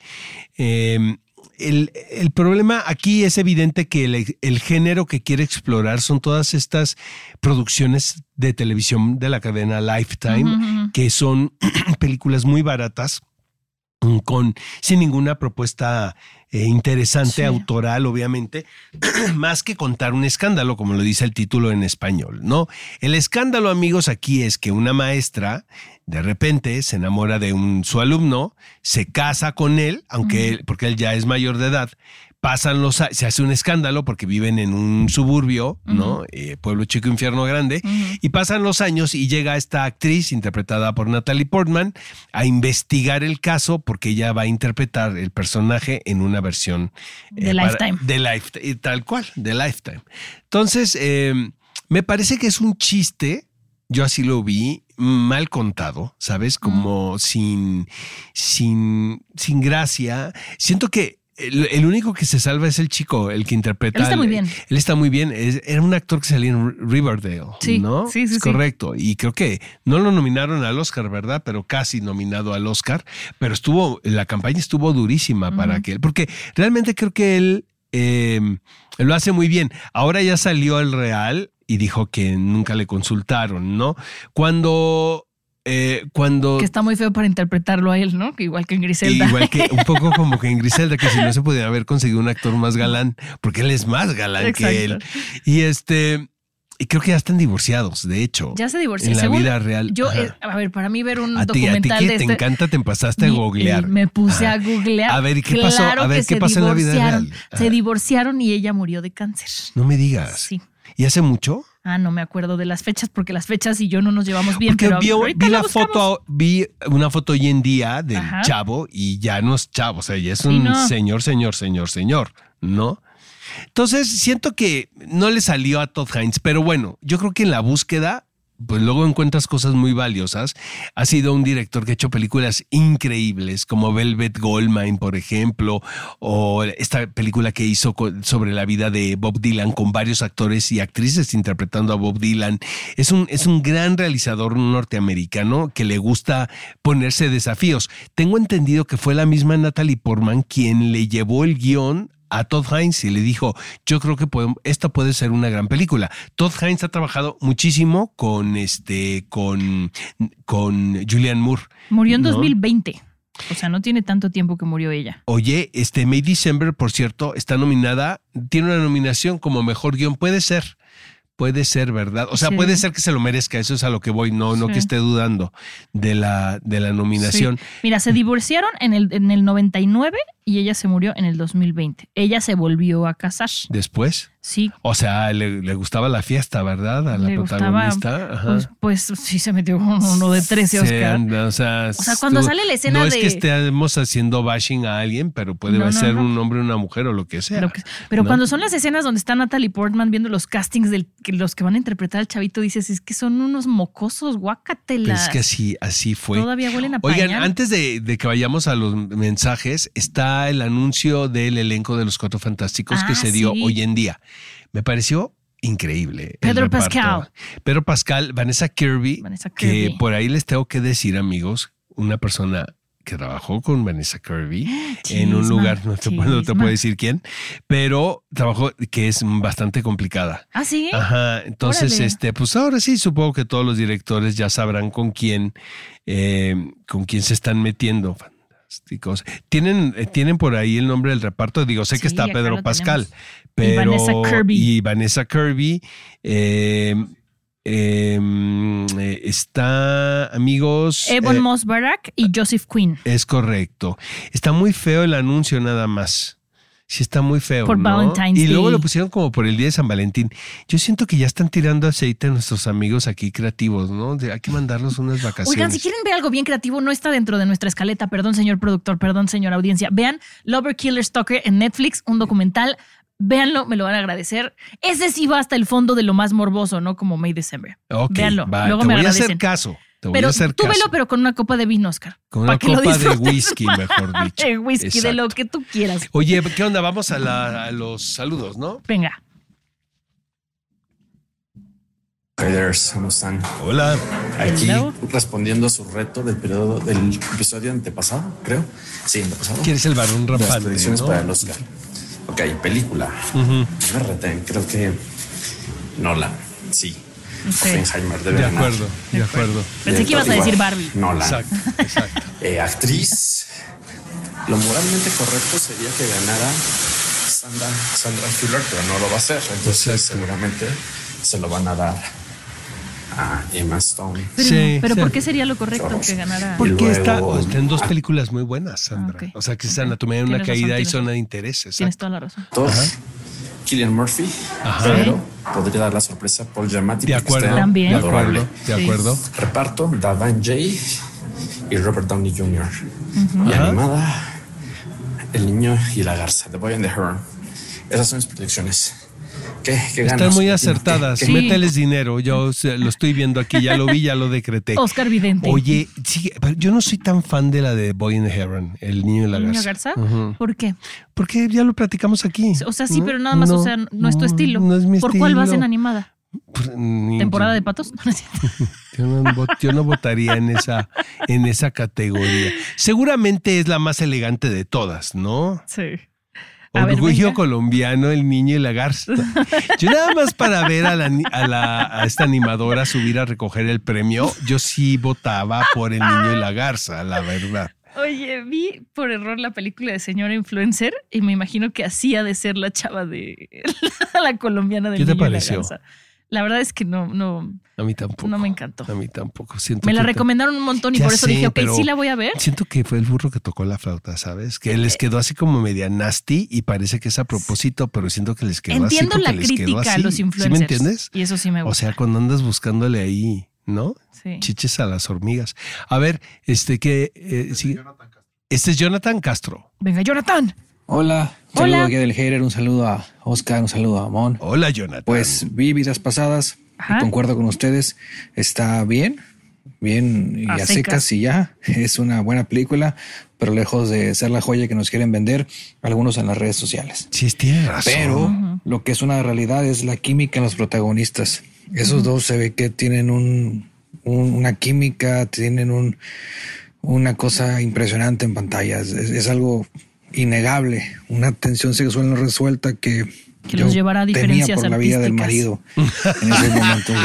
El problema aquí es evidente que el género que quiere explorar son todas estas producciones de televisión de la cadena Lifetime, que son películas muy baratas, sin ninguna propuesta interesante, autoral, obviamente, más que contar un escándalo, como lo dice el título en español, ¿no? El escándalo, amigos, aquí es que una maestra de repente se enamora de su alumno, se casa con él, porque él ya es mayor de edad. Se hace un escándalo porque viven en un suburbio, ¿no? Pueblo chico, infierno grande. Y pasan los años y llega esta actriz interpretada por Natalie Portman a investigar el caso porque ella va a interpretar el personaje en una versión de Lifetime. Tal cual, de Lifetime. Entonces, me parece que es un chiste Yo así lo vi, mal contado, ¿sabes? Como sin gracia. Siento que el único que se salva es el chico, el que interpreta. Él está muy bien. Él está muy bien. Era un actor que salía en Riverdale, sí, ¿no? Sí. Correcto. Y creo que no lo nominaron al Oscar, ¿verdad? Pero casi nominado al Oscar. Pero la campaña estuvo durísima para que él, porque realmente creo que él lo hace muy bien. Ahora ya salió al Real y dijo que nunca le consultaron, ¿no? Cuando que está muy feo para interpretarlo a él, ¿no? Igual que en Griselda. Igual que un poco como que en Griselda, que si no se podía haber conseguido un actor más galán, porque él es más galán que él. Y creo que ya están divorciados, de hecho. Ya se divorciaron. En la vida real. Yo, a ver, para mí ver un a documental ti que de te encanta, te pasaste a googlear. Me puse a googlear. A ver, ¿y qué pasó? A ver, ¿qué pasó en la vida real? Se divorciaron y ella murió de cáncer. No me digas. Sí. ¿Y hace mucho? No me acuerdo de las fechas porque las fechas y yo no nos llevamos bien. Porque pero vi una foto hoy en día del chavo y ya no es chavo, o sea, ya es un señor, ¿no? Entonces siento que no le salió a Todd Haynes, pero bueno, yo creo que en la búsqueda pues luego encuentras cosas muy valiosas. Ha sido un director que ha hecho películas increíbles como Velvet Goldmine, por ejemplo, o esta película que hizo sobre la vida de Bob Dylan con varios actores y actrices interpretando a Bob Dylan. Es un gran realizador norteamericano que le gusta ponerse desafíos. Tengo entendido que fue la misma Natalie Portman quien le llevó el guión a Todd Haynes y le dijo, yo creo que esta puede ser una gran película. Todd Haynes ha trabajado muchísimo con Julianne Moore. Murió en 2020. O sea, no tiene tanto tiempo que murió ella. Oye, May December, por cierto, está nominada, tiene una nominación como mejor guión. Puede ser, ¿verdad? O sea, puede ser que se lo merezca, eso es a lo que voy, no que esté dudando de la nominación. Sí. Mira, se divorciaron en el 99 y ella se murió en el 2020. Ella se volvió a casar. ¿Después? Sí. O sea, le gustaba la fiesta, ¿verdad? A la protagonista. Ajá. Pues sí se metió con uno de 13 Oscar. O sea, cuando sale la escena no es que estemos haciendo bashing a alguien, pero puede ser un hombre, una mujer o lo que sea. Pero cuando son las escenas donde está Natalie Portman viendo los castings de los que van a interpretar al chavito, dices, es que son unos mocosos, guácatelas. Pero es que así fue. Todavía huelen a pañal. Oigan, antes de que vayamos a los mensajes, está el anuncio del elenco de Los Cuatro Fantásticos que se dio hoy en día. Me pareció increíble. Pedro Pascal, Vanessa Kirby, que por ahí les tengo que decir, amigos, una persona que trabajó con Vanessa Kirby en un lugar, no te puedo decir quién, pero trabajó que es bastante complicada. ¿Ah, sí? Ajá, entonces, pues ahora sí, supongo que todos los directores ya sabrán con quién se están metiendo. Fantásticos. Tienen por ahí el nombre del reparto, sé que está Pedro Pascal, pero y Vanessa Kirby, está, amigos, Ebon Moss-Bachrach y Joseph Quinn. Es correcto. Está muy feo el anuncio nada más. Sí, está muy feo, por ¿no? Valentine's y luego Day. lo pusieron como por el día de San Valentín. Yo siento que ya están tirando aceite a nuestros amigos aquí creativos, ¿no? Hay que mandarnos unas vacaciones. Oigan, si quieren ver algo bien creativo, no está dentro de nuestra escaleta. Perdón, señor productor, perdón, señora audiencia. Vean Lover, Killer, Stalker en Netflix, un documental. Véanlo, me lo van a agradecer. Ese sí va hasta el fondo de lo más morboso, ¿no? Como May December. Ok, véanlo. Luego te me voy agradecen. a hacer caso. Pero tú velo, pero con una copa de vino, Oscar. Con una copa de whisky, mejor dicho. De whisky, Exacto. de lo que tú quieras. Oye, ¿qué onda? Vamos a los saludos, ¿no? Venga. Raiders, ¿cómo están? Hola. Aquí Hello. respondiendo a su reto del episodio antepasado, creo. Sí, antepasado. ¿Quién es el varón Las rampante, predicciones no? para el Oscar. Ok, película. Me reté, creo que Nolan, sí. Oppenheimer debe ganar. De acuerdo. Pensé que ibas a decir Barbie. Nolan. Exacto. Actriz, lo moralmente correcto sería que ganara Sandra Hüller, pero no lo va a hacer. Entonces seguramente se lo van a dar a Emma Stone. Pero ¿por qué sería lo correcto que ganara? Porque luego, está en dos películas muy buenas, Sandra. Ok. O sea, que es Anatomía de una Tienes razón, caída y tienes Zona razón. de Interés. Tienes Exacto. toda la razón. Cillian Murphy, pero podría dar la sorpresa Paul Giamatti. De acuerdo. También. De adorable. acuerdo. De acuerdo. Reparto, Davan Jay y Robert Downey Jr. Y animada, El Niño y la Garza, The Boy and the Heron. Esas son mis predicciones. ¿Qué Están ganas? muy acertadas. ¿Qué? Sí. Mételes dinero. Yo lo estoy viendo aquí, ya lo vi, ya lo decreté. Oscar Vidente. Oye, sí, pero yo no soy tan fan de la de Boy in the Heron, el niño y la ¿Niño garza. Garza? Ujú. ¿Por qué? Porque ya lo platicamos aquí. O sea, sí, pero nada más, o sea, no es tu estilo. No es mi ¿Por cuál vas en estilo. animada? ¿Temporada de patos? No, no es cierto. Yo no votaría en esa categoría. Seguramente es la más elegante de todas, ¿no? Sí. A ver, Orgullo venga. colombiano, el niño y la garza. Yo nada más para ver a esta animadora subir a recoger el premio, yo sí votaba por el niño y la garza, la verdad. Oye, vi por error la película de Señora Influencer y me imagino que así ha de ser la chava de la colombiana del ¿Qué te niño y la pareció? garza. La verdad es que no A mí tampoco. me encantó. A mí tampoco. Siento Me la que recomendaron un montón y Ya por eso sé, dije, ok, pero sí la voy a ver. Siento que fue el burro que tocó la flauta, ¿sabes? Que les quedó así como media nasty y parece que es a propósito, pero siento que les quedó Entiendo así. la porque les quedó crítica a así. los ¿Sí influencers. me entiendes? Y eso sí me gusta. O sea, cuando andas buscándole ahí, ¿no? Sí. Chiches a las hormigas. A ver, sigue. Este es Jonathan Castro. Venga, Jonathan. Hola, un Hola. saludo aquí del hater, un saludo a Oscar, un saludo a Amon. Hola, Jonathan. Pues vi Vidas Pasadas Ajá. y concuerdo con ustedes, está bien y A a secas. secas y ya, es una buena película, pero lejos de ser la joya que nos quieren vender algunos en las redes sociales. Sí, tiene razón. Pero lo que es una realidad es la química en los protagonistas. Esos dos se ve que tienen una química, tienen una cosa impresionante en pantalla. Es algo innegable, una tensión sexual no resuelta que Que los llevará a temía diferencias por la vida del artísticas. marido en esos momentos.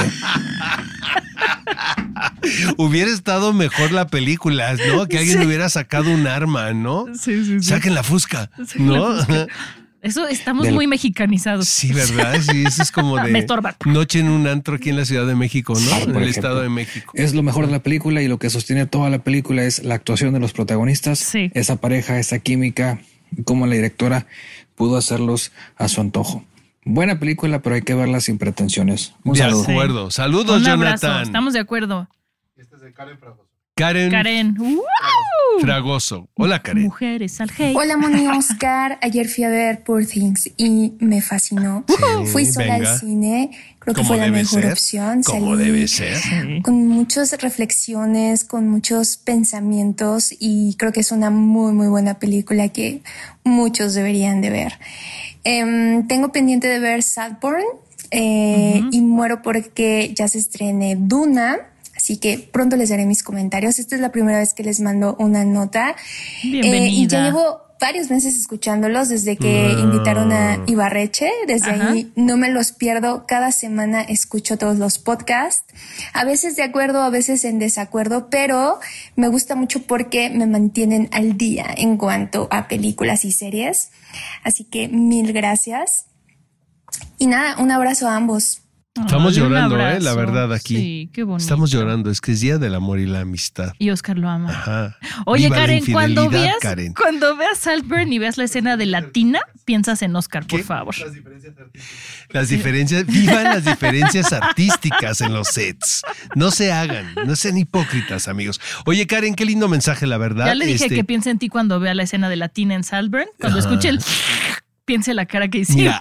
Hubiera estado mejor la película, ¿no? Que alguien hubiera sacado un arma, ¿no? Sí, sí, sí. Saquen la fusca, Saquen ¿no? la fusca. Eso estamos Del- muy mexicanizados. Sí, ¿verdad? Sí, eso es como Me de estorban. noche en un antro aquí en la Ciudad de México, ¿no? Por En el ejemplo. Estado de México. Es lo mejor de la película y lo que sostiene toda la película es la actuación de los protagonistas, Sí. esa pareja, esa química, y cómo la directora pudo hacerlos a su antojo. Buena película, pero hay que verla sin pretensiones. Un De saludo. acuerdo. Saludos, Un abrazo. Jonathan. Estamos de acuerdo. Karen, Karen. Fragoso. Hola, Karen. Mujeres al hate. Hola, Moni Oscar. Ayer fui a ver Poor Things y me fascinó. Fui sola venga. al cine. Creo que Como fue la debe mejor ser. opción. Como Salí debe ser. Sí. con muchas reflexiones, con muchos pensamientos y creo que es una muy, muy buena película que muchos deberían de ver. Tengo pendiente de ver Saltburn y muero porque ya se estrene Duna. Así que pronto les daré mis comentarios. Esta es la primera vez que les mando una nota. Bienvenida. Y ya llevo varios meses escuchándolos desde que invitaron a Ibarreche. Desde Ajá. ahí no me los pierdo. Cada semana escucho todos los podcasts. A veces de acuerdo, a veces en desacuerdo, pero me gusta mucho porque me mantienen al día en cuanto a películas y series. Así que mil gracias. Y nada, un abrazo a ambos. Estamos Ay, un llorando, abrazo. la verdad, aquí. Sí, qué bonito. Estamos llorando. Es que es Día del Amor y la Amistad. Y Oscar lo ama. Ajá. Oye, Viva la Karen, cuando infidelidad, veas, Karen. cuando veas Saltburn y veas la escena de Latina, piensas en Oscar, por ¿Qué? favor. Las diferencias, vivan las diferencias artísticas en los sets. No se hagan, no sean hipócritas, amigos. Oye, Karen, qué lindo mensaje, la verdad. Ya le dije que piense en ti cuando vea la escena de Latina en Saltburn. Cuando escuche el piense la cara que hicimos. Mira,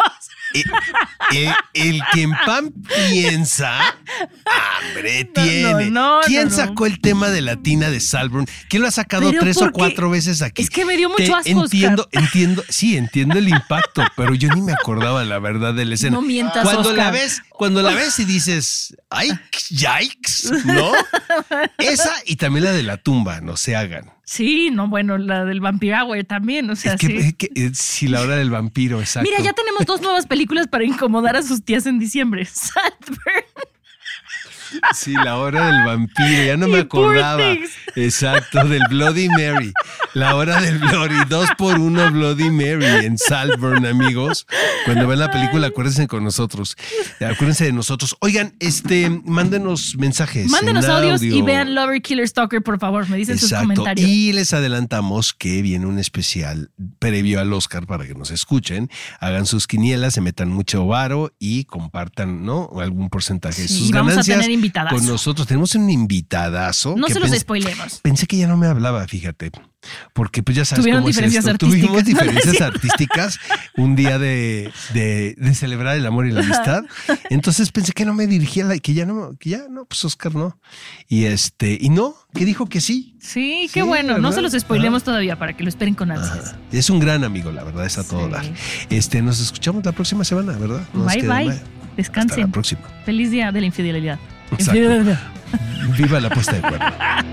el que en pan piensa, hambre tiene. no, ¿Quién no. sacó el tema de Latina de Salburn? ¿Quién lo ha sacado Pero 3 o porque 4 veces aquí? es que me dio mucho asco, Entiendo, Oscar. entiendo el impacto, pero yo ni me acordaba la verdad de la escena. No mientas, cuando Oscar. cuando la ves y dices, ay, yikes, ¿no? Esa y también la de la tumba, no se hagan. Sí, no, bueno, la del Vampire Hour también, o sea, Es que, sí. si la hora del vampiro, exacto. Mira, ya tenemos 2 nuevas películas para incomodar a sus tías en diciembre. Saltburn. Sí, la hora del vampiro, ya no me Y Poor acordaba. Things. Exacto, del Bloody Mary. La hora del Bloody, 2x1 Bloody Mary en Saltburn, amigos. Cuando vean la película, acuérdense con nosotros. Acuérdense de nosotros. Oigan, mándenos mensajes. Mándenos en audios audio. y vean Lover, Killer, Stalker, por favor. Me dicen sus comentarios. Y les adelantamos que viene un especial previo al Oscar para que nos escuchen. Hagan sus quinielas, se metan mucho varo y compartan, ¿no? Algún porcentaje de Sí, sus y vamos a ganancias. tener invitadazo. Con nosotros tenemos un invitadazo. No que se los spoilemos. Pensé que ya no me hablaba, fíjate. Porque pues ya sabes Tuvieron cómo es diferencias esto. artísticas. Tuvimos diferencias artísticas un día de celebrar el amor y la amistad. Entonces pensé que no me dirigía, que ya no, pues Oscar no. Y no, que dijo que sí. Sí, qué bueno. ¿verdad? No se los spoilemos todavía para que lo esperen con ansias. Es un gran amigo, la verdad, es a todo dar. Nos escuchamos la próxima semana, ¿verdad? Bye. Descansen. Hasta la próxima. Feliz día de la infidelidad. Exacto. Viva la puesta de cuerno.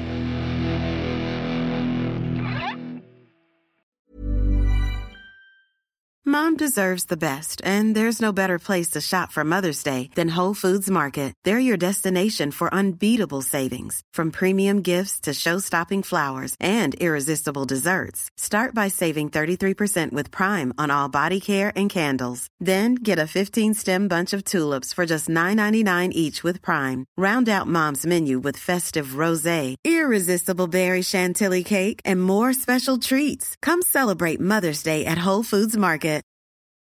Mom deserves the best, and there's no better place to shop for Mother's Day than Whole Foods Market. They're your destination for unbeatable savings, from premium gifts to show-stopping flowers and irresistible desserts. Start by saving 33% with Prime on all body care and candles. Then get a 15-stem bunch of tulips for just $9.99 each with Prime. Round out Mom's menu with festive rosé, irresistible berry chantilly cake, and more special treats. Come celebrate Mother's Day at Whole Foods Market.